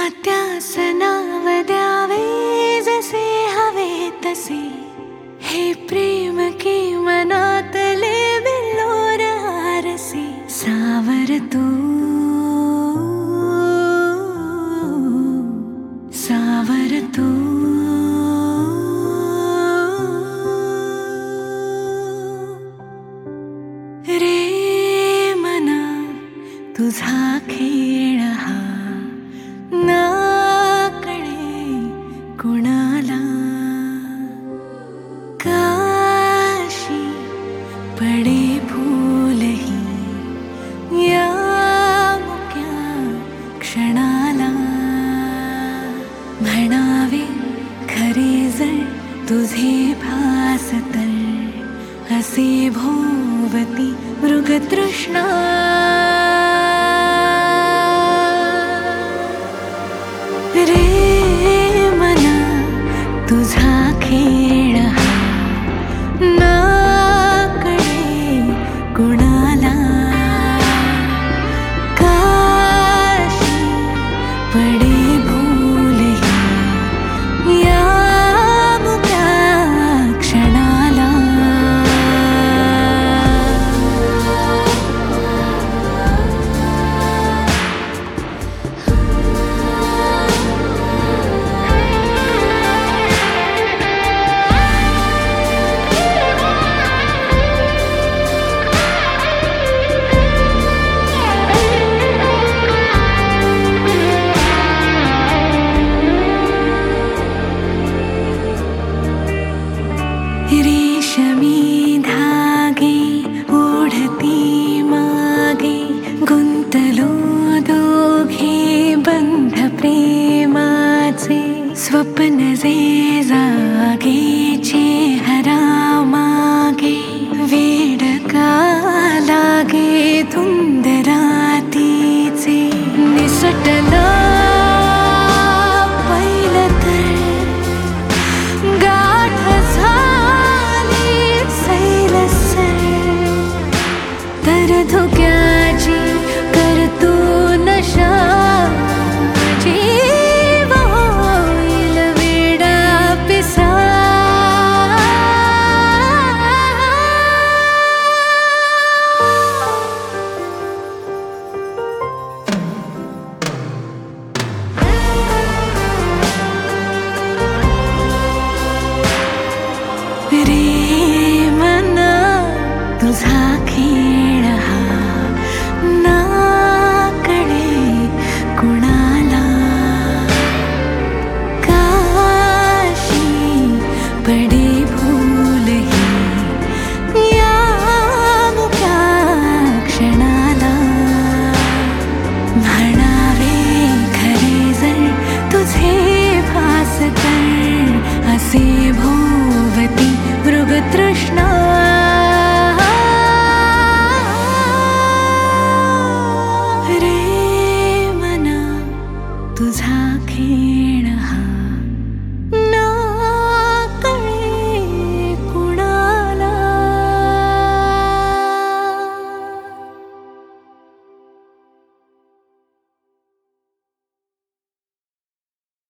त्यास नाव द्यावे जसे हवे तसे, हे प्रेम की मनातले बिल्लोर आरसे. सावर तू, सावर तू. रे मना तुझा खेळ हा ना कळे कुणाला. काशी पडे फूलही या मुक्या क्षणाला. म्हणावे खरे जर तुझे भास तर, असे भोवती मृगतृष्णा.